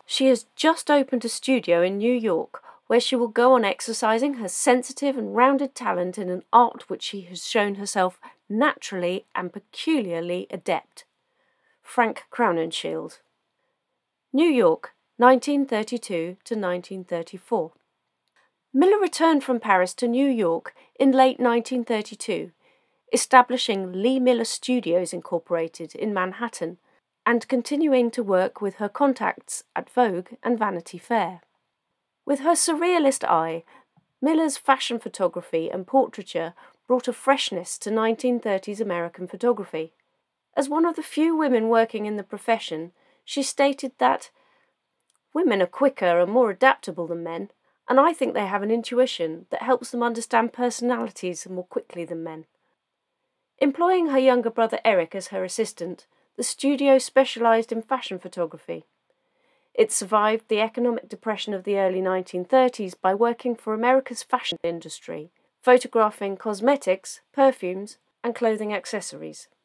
She has just opened a studio in New York where she will go on exercising her sensitive and rounded talent in an art which she has shown herself naturally and peculiarly adept. Frank Crowninshield. New York, 1932 to 1934. Miller returned from Paris to New York in late 1932, establishing Lee Miller Studios Incorporated in Manhattan and continuing to work with her contacts at Vogue and Vanity Fair. With her surrealist eye, Miller's fashion photography and portraiture brought a freshness to 1930s American photography. As one of the few women working in the profession, she stated that women are quicker and more adaptable than men, and I think they have an intuition that helps them understand personalities more quickly than men. Employing her younger brother Eric as her assistant, the studio specialized in fashion photography. It survived the economic depression of the early 1930s by working for America's fashion industry, photographing cosmetics, perfumes, and clothing accessories.